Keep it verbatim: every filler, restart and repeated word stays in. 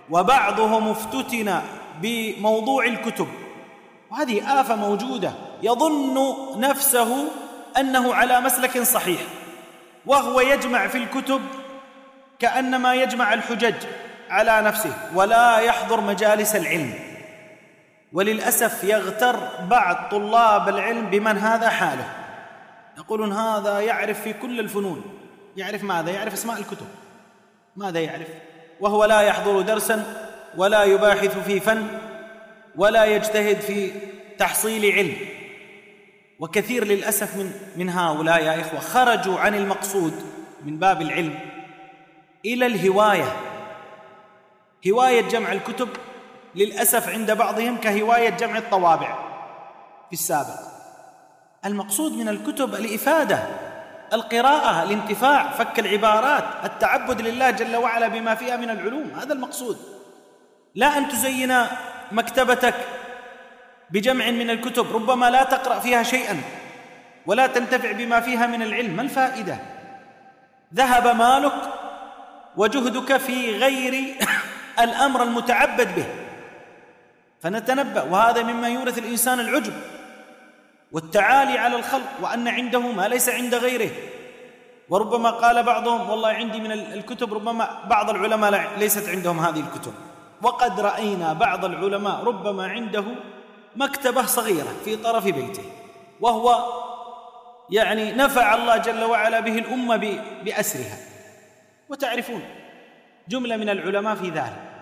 وبعضهم افتتن بموضوع الكتب، وهذه آفة موجودة، يظن نفسه أنه على مسلك صحيح، وهو يجمع في الكتب كأنما يجمع الحجج على نفسه ولا يحضر مجالس العلم. وللأسف يغتر بعض طلاب العلم بمن هذا حاله، يقولون هذا يعرف في كل الفنون. يعرف ماذا؟ يعرف اسماء الكتب، ماذا يعرف؟ وهو لا يحضر درسا ولا يباحث في فن ولا يجتهد في تحصيل علم. وكثير للأسف من من هؤلاء يا إخوة خرجوا عن المقصود من باب العلم إلى الهواية، هواية جمع الكتب للأسف عند بعضهم كهواية جمع الطوابع في السابق. المقصود من الكتب الإفادة، القراءة، الانتفاع، فك العبارات، التعبد لله جل وعلا بما فيها من العلوم، هذا المقصود. لا أن تزين مكتبتك بجمع من الكتب ربما لا تقرأ فيها شيئا ولا تنتفع بما فيها من العلم. ما الفائدة؟ ذهب مالك وجهدك في غير الأمر المتعبد به. فنتنبأ، وهذا مما يورث الإنسان العجب والتعالي على الخلق، وأن عنده ما ليس عند غيره. وربما قال بعضهم والله عندي من الكتب، ربما بعض العلماء ليست عندهم هذه الكتب. وقد رأينا بعض العلماء ربما عنده مكتبة صغيرة في طرف بيته، وهو يعني نفع الله جل وعلا به الأمة بأسرها. وتعرفون جملة من العلماء في ذلك